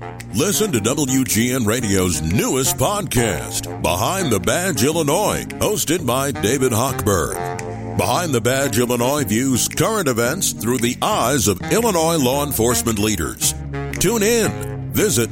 Listen to WGN Radio's newest podcast, Behind the Badge Illinois, hosted by David Hochberg. Behind the Badge Illinois views current events through the eyes of Illinois law enforcement leaders. Tune in. Visit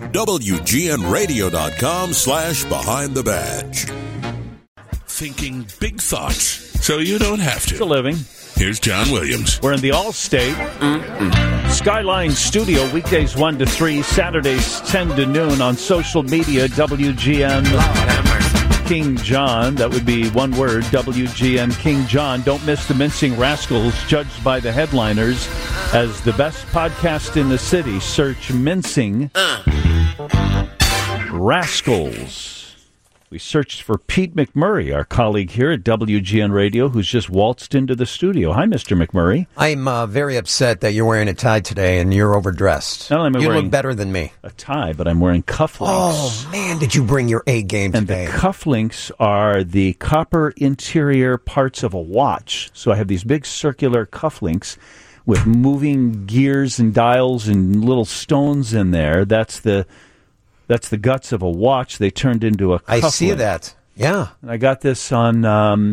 WGNRadio.com/Behind the Badge. Thinking big thoughts so you don't have to. It's a living. Here's John Williams. We're in the Allstate Skyline Studio, weekdays 1 to 3, Saturdays 10 to noon on social media, WGN King John. That would be one word, WGN King John. Don't miss the Mincing Rascals, judged by the headliners as the best podcast in the city. Search Mincing Rascals. We searched for Pete McMurray, our colleague here at WGN Radio, who's just waltzed into the studio. Hi, Mr. McMurray. I'm very upset that you're wearing a tie today and you're overdressed. Not only am I you wearing look better than me. A tie, but I'm wearing cufflinks. Oh, man, did you bring your A game today? And the cufflinks are the copper interior parts of a watch. So I have these big circular cufflinks with moving gears and dials and little stones in there. That's the guts of a watch. They turned into a cufflink. I see that. Yeah. And I got this on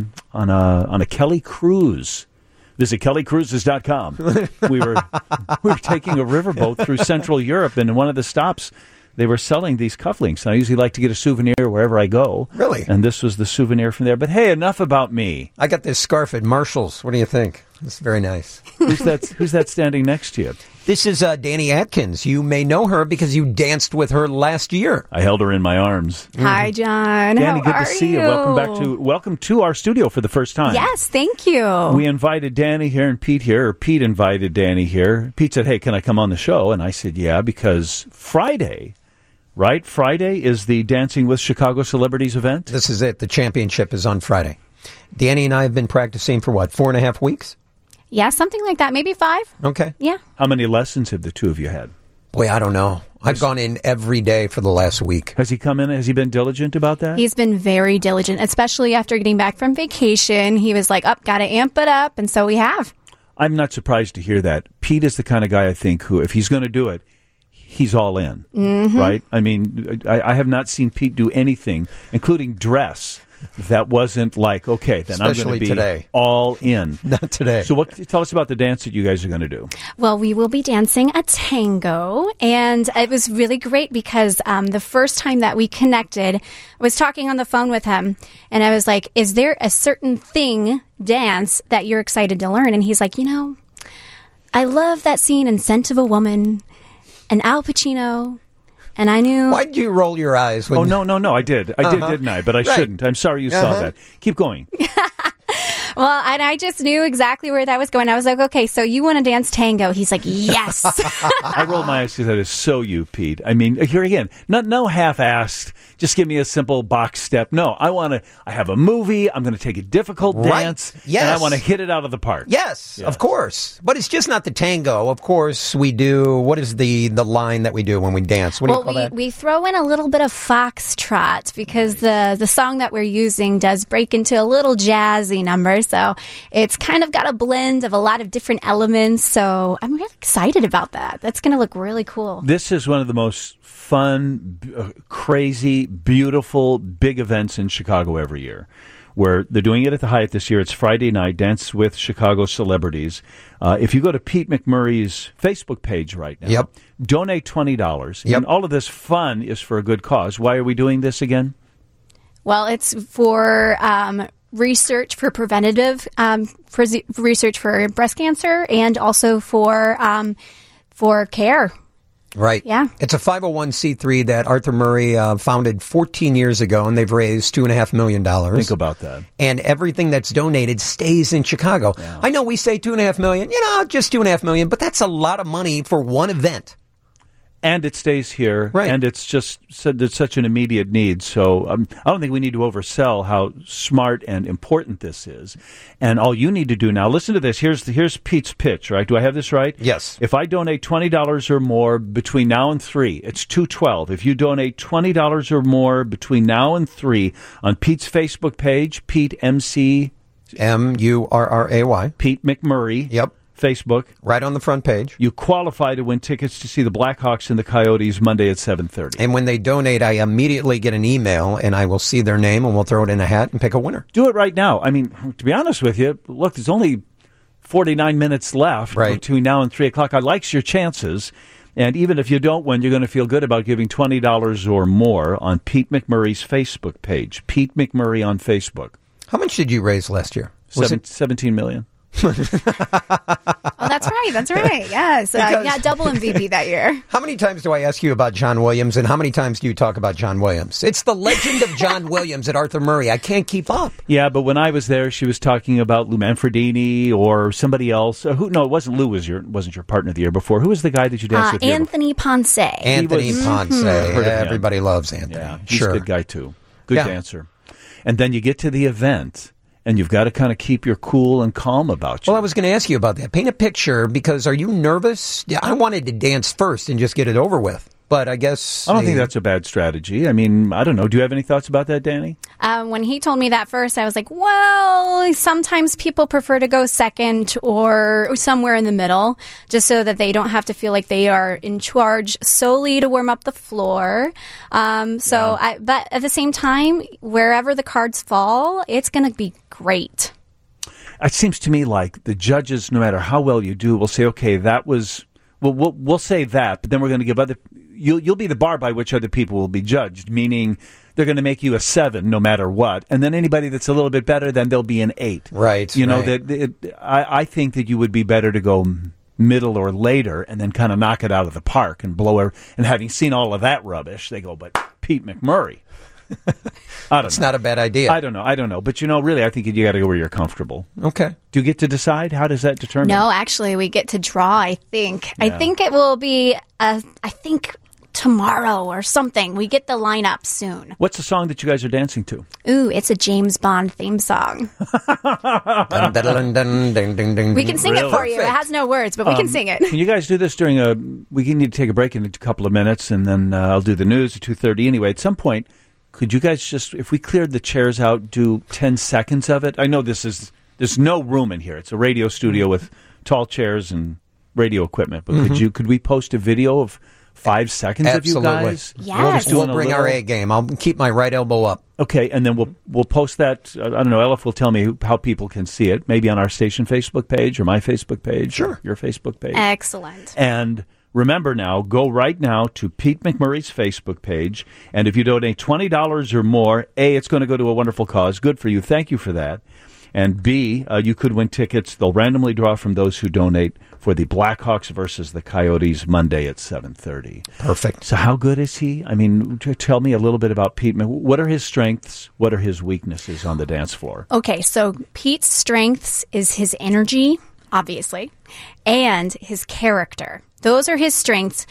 a Kelly cruise. Visit kellycruises.com. We were taking a riverboat through Central Europe, and in one of the stops, they were selling these cufflinks. And I usually like to get a souvenir wherever I go. Really? And this was the souvenir from there. But hey, enough about me. I got this scarf at Marshall's. What do you think? It's very nice. Who's that standing next to you? This is Danny Atkins. You may know her because you danced with her last year. I held her in my arms. Hi, John. Danny, How good are to see you. Welcome to our studio for the first time. Yes, thank you. We invited Danny here and Pete here, or Pete invited Danny here. Pete said, hey, can I come on the show? And I said, yeah, because Friday, right? Friday is the Dancing with Chicago Celebrities event? This is it. The championship is on Friday. Danny and I have been practicing for, 4.5 weeks? Yeah, something like that. Maybe 5. Okay. Yeah. How many lessons have the two of you had? Boy, I don't know. I've gone in every day for the last week. Has he come in? Has he been diligent about that? He's been very diligent, especially after getting back from vacation. He was like, gotta amp it up, and so we have. I'm not surprised to hear that. Pete is the kind of guy, I think, who, if he's going to do it, he's all in, right? I mean, I have not seen Pete do anything, including dress, that wasn't like, okay, then Especially I'm going to be today. All in. Not today. So tell us about the dance that you guys are going to do. Well, we will be dancing a tango, and it was really great because the first time that we connected, I was talking on the phone with him, and I was like, is there a certain dance that you're excited to learn? And he's like, I love that scene in Scent of a Woman and Al Pacino. And I knew... Why did you roll your eyes? No, I did. I did, didn't I? But I shouldn't. I'm sorry you saw that. Keep going. Well, and I just knew exactly where that was going. I was like, okay, so you want to dance tango? He's like, yes. I rolled my eyes because that is so you, Pete. I mean, here again, no half-assed, just give me a simple box step. No, I have a movie, I'm going to take a difficult dance, yes. And I want to hit it out of the park. Yes, of course. But it's just not the tango. Of course, we do, what is the line that we do when we dance? What do you call that? We throw in a little bit of foxtrot because the song that we're using does break into a little jazzy number. So it's kind of got a blend of a lot of different elements. So I'm really excited about that. That's going to look really cool. This is one of the most fun, crazy, beautiful, big events in Chicago every year. Where they're doing it at the Hyatt this year. It's Friday night, Dance with Chicago Celebrities. If you go to Pete McMurray's Facebook page right now, donate $20. And all of this fun is for a good cause. Why are we doing this again? Well, it's for research for preventative research for breast cancer and also for care. Right. Yeah. It's a 501c3 that Arthur Murray founded 14 years ago, and they've raised $2.5 million. Think about that. And everything that's donated stays in Chicago. Yeah. I know we say $2.5 million, just $2.5 million, but that's a lot of money for one event. And it stays here, and it's just there's such an immediate need. So I don't think we need to oversell how smart and important this is. And all you need to do now, listen to this. Here's Pete's pitch, right? Do I have this right? Yes. If I donate $20 or more between now and 3, it's $2.12. If you donate $20 or more between now and 3 on Pete's Facebook page, Pete McMurray. Pete McMurray. Yep. Facebook. Right on the front page. You qualify to win tickets to see the Blackhawks and the Coyotes Monday at 7:30. And when they donate, I immediately get an email, and I will see their name, and we'll throw it in a hat and pick a winner. Do it right now. I mean, to be honest with you, look, there's only 49 minutes left between now and 3 o'clock. I likes your chances. And even if you don't win, you're going to feel good about giving $20 or more on Pete McMurray's Facebook page. Pete McMurray on Facebook. How much did you raise last year? 17 million. Oh, that's right. That's right. Yes. Double MVP that year. How many times do I ask you about John Williams, and how many times do you talk about John Williams? It's the legend of John Williams at Arthur Murray. I can't keep up. Yeah, but when I was there, she was talking about Lou Manfredini or somebody else. No, it wasn't Lou. Wasn't your partner the year before? Who was the guy that you danced with? Anthony Ponce. Anthony Ponce. Everybody loves Anthony. Yeah, he's a good guy too. Good dancer. And then you get to the event. And you've got to kind of keep your cool and calm about you. Well, I was going to ask you about that. Paint a picture, because are you nervous? Yeah, I wanted to dance first and just get it over with. But I guess... I don't think that's a bad strategy. I mean, I don't know. Do you have any thoughts about that, Danny? When he told me that first, I was like, well, sometimes people prefer to go second or somewhere in the middle, just so that they don't have to feel like they are in charge solely to warm up the floor. But at the same time, wherever the cards fall, it's going to be great. It seems to me like the judges, no matter how well you do, will say, okay, that was... Well, we'll say that, but then we're going to give other... You'll be the bar by which other people will be judged, meaning they're going to make you a 7 no matter what. And then anybody that's a little bit better, then they'll be an 8. Right. You know, I think that you would be better to go middle or later and then kind of knock it out of the park and blow her. And having seen all of that rubbish, they go, but Pete McMurray. It's not a bad idea. I don't know. But, really, I think you got to go where you're comfortable. Okay. Do you get to decide? How does that determine? No, actually, we get to draw, I think. Yeah. I think it will be, tomorrow or something. We get the lineup soon. What's the song that you guys are dancing to? Ooh, it's a James Bond theme song. We can sing it for you. It has no words, but we can sing it. Can you guys do this during we need to take a break in a couple of minutes, and then I'll do the news at 2:30 anyway. At some point, could you guys just, if we cleared the chairs out, do 10 seconds of it? I know there's no room in here. It's a radio studio with tall chairs and radio equipment, but could we post a video of 5 seconds Absolutely. Of you guys? Yes. We'll bring our A game. I'll keep my right elbow up. Okay, and then we'll post that. I don't know, Elif will tell me how people can see it, maybe on our station Facebook page or my Facebook page. Sure. Or your Facebook page. Excellent. And remember now, go right now to Pete McMurray's Facebook page, and if you donate $20 or more, A, it's going to go to a wonderful cause. Good for you. Thank you for that. And B, you could win tickets. They'll randomly draw from those who donate for the Blackhawks versus the Coyotes Monday at 7:30. Perfect. So how good is he? I mean, tell me a little bit about Pete. What are his strengths? What are his weaknesses on the dance floor? Okay, so Pete's strengths is his energy, obviously, and his character. Those are his strengths.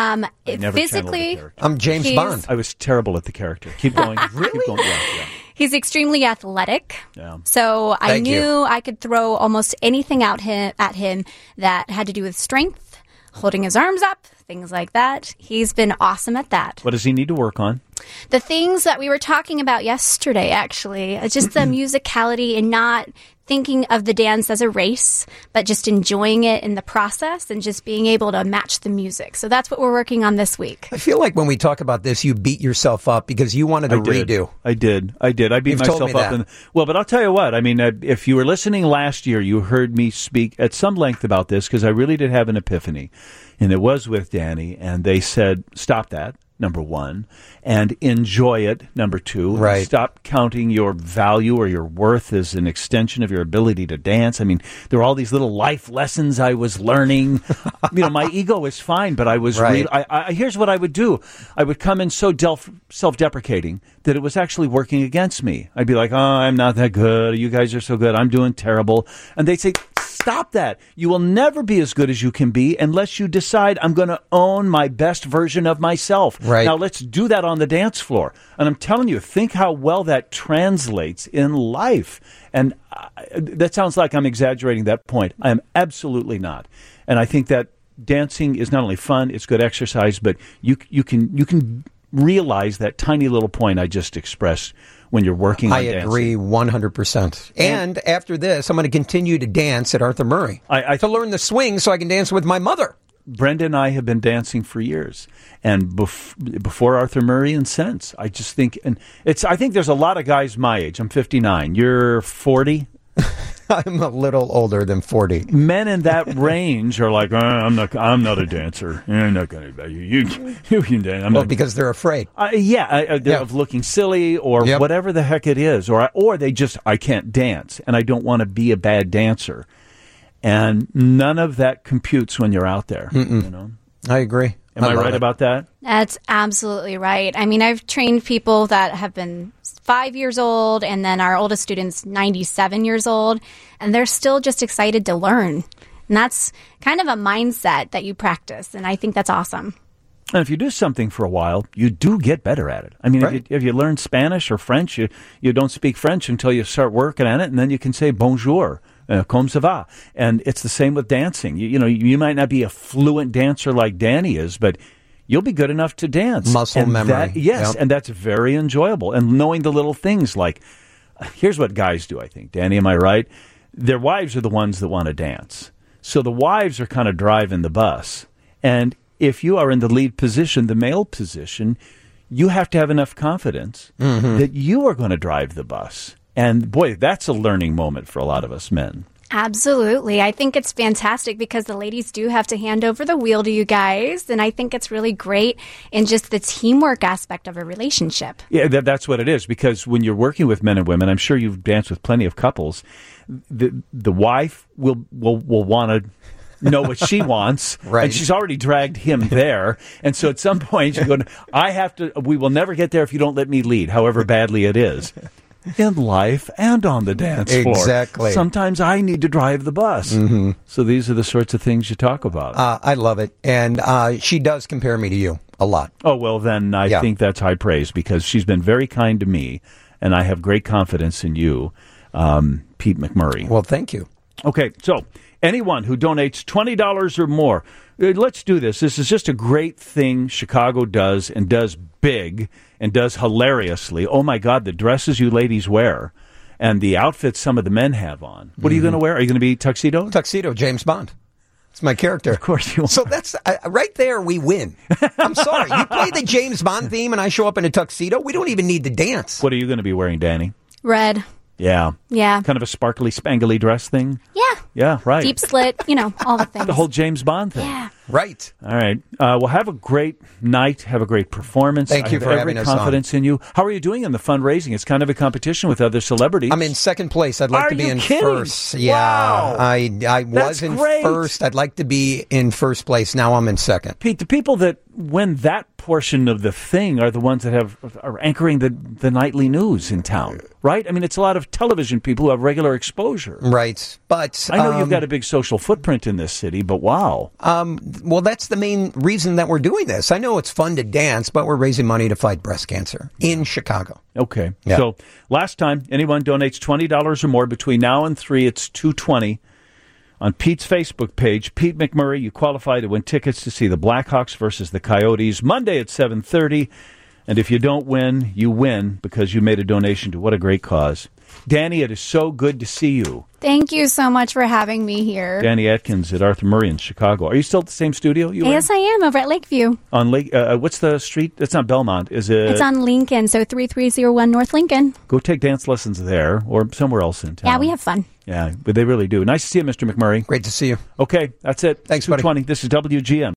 Physically, I'm James Bond. I was terrible at the character. Keep going. Really? Keep going. Yeah. He's extremely athletic. Yeah. So I knew I could throw almost anything at him that had to do with strength, holding his arms up, things like that. He's been awesome at that. What does he need to work on? The things that we were talking about yesterday, actually, just the musicality and not thinking of the dance as a race, but just enjoying it in the process and just being able to match the music. So that's what we're working on this week. I feel like when we talk about this, you beat yourself up because you wanted to redo. I did. I beat myself up. But I'll tell you what. I mean, if you were listening last year, you heard me speak at some length about this because I really did have an epiphany. And it was with Danny, and they said, stop that. Number one, and enjoy it. Number two, right. Stop counting your value or your worth as an extension of your ability to dance. I mean, there were all these little life lessons I was learning. My ego is fine, but I was right. Here's what I would do. I would come in so self-deprecating that it was actually working against me. I'd be like, oh, I'm not that good. You guys are so good. I'm doing terrible. And they'd say, stop that. You will never be as good as you can be unless you decide I'm going to own my best version of myself. Right. Now, let's do that on the dance floor. And I'm telling you, think how well that translates in life. And that sounds like I'm exaggerating that point. I am absolutely not. And I think that dancing is not only fun, it's good exercise, but you can realize that tiny little point I just expressed when you're working on I dancing. agree 100%. And after this, I'm going to continue to dance at Arthur Murray to learn the swing so I can dance with my mother. Brenda and I have been dancing for years, and before Arthur Murray and since. I just think, I think there's a lot of guys my age. I'm 59. You're 40. I'm a little older than 40. Men in that range are like, I'm not a dancer. I'm not going to. You can dance. Because they're afraid. Of looking silly or whatever the heck it is, or they just, I can't dance, and I don't want to be a bad dancer. And none of that computes when you're out there. You know? I agree. Am I right about that? That's absolutely right. I mean, I've trained people that have been 5 years old, and then our oldest student's 97 years old, and they're still just excited to learn. And that's kind of a mindset that you practice, and I think that's awesome. And if you do something for a while, you do get better at it. I mean, right. if you learn Spanish or French, you don't speak French until you start working at it, and then you can say bonjour. Comme ça va? And it's the same with dancing. You might not be a fluent dancer like Danny is, but you'll be good enough to dance. Muscle memory. And that's very enjoyable. And knowing the little things like, here's what guys do, I think. Danny, am I right? Their wives are the ones that want to dance. So the wives are kind of driving the bus. And if you are in the lead position, the male position, you have to have enough confidence that you are going to drive the bus. And boy, that's a learning moment for a lot of us men. Absolutely. I think it's fantastic because the ladies do have to hand over the wheel to you guys. And I think it's really great in just the teamwork aspect of a relationship. Yeah, that's what it is. Because when you're working with men and women, I'm sure you've danced with plenty of couples, the wife will want to know what she wants, right. And she's already dragged him there. And so at some point, she's going, we will never get there if you don't let me lead, however badly it is. In life and on the dance floor. Exactly. Sometimes I need to drive the bus. Mm-hmm. So these are the sorts of things you talk about. I love it. And she does compare me to you a lot. Oh, well, then I think that's high praise because she's been very kind to me, and I have great confidence in you, Pete McMurray. Well, thank you. Okay, so anyone who donates $20 or more, let's do this. This is just a great thing Chicago does and does big and does hilariously. Oh, my God, the dresses you ladies wear and the outfits some of the men have on. What are you going to wear? Are you going to be tuxedo? Tuxedo, James Bond. It's my character. Of course you are. So that's right there, we win. I'm sorry. You play the James Bond theme and I show up in a tuxedo. We don't even need to dance. What are you going to be wearing, Danny? Red. Yeah. Yeah. Kind of a sparkly, spangly dress thing? Yeah. Yeah, right. Deep slit, all the things. The whole James Bond thing. Yeah. Right. All right. Well, have a great night. Have a great performance. Thank you for having us on. I have every confidence in you. How are you doing in the fundraising? It's kind of a competition with other celebrities. I'm in second place. I'd like to be in first. Yeah. Wow. I was in first. I'd like to be in first place. Now I'm in second. Pete, the people that win that portion of the thing are the ones that are anchoring the nightly news in town, right? I mean, it's a lot of television people who have regular exposure. Right. But I know you've got a big social footprint in this city, but wow. Well, that's the main reason that we're doing this. I know it's fun to dance, but we're raising money to fight breast cancer in Chicago. Okay. Yeah. So last time, anyone donates $20 or more between now and 3, it's $220. On Pete's Facebook page, Pete McMurray, you qualify to win tickets to see the Blackhawks versus the Coyotes Monday at 7:30. And if you don't win, you win because you made a donation to what a great cause. Danny, it is so good to see you. Thank you so much for having me here. Danny Atkins at Arthur Murray in Chicago. Are you still at the same studio you were Yes, I am, over at Lakeview. on Lake? What's the street? It's not Belmont, is it? It's on Lincoln, so 3301 North Lincoln. Go take dance lessons there or somewhere else in town. Yeah, we have fun. Yeah, but they really do. Nice to see you, Mr. McMurray. Great to see you. Okay, that's it. Thanks, buddy. 2:20. This is WGN.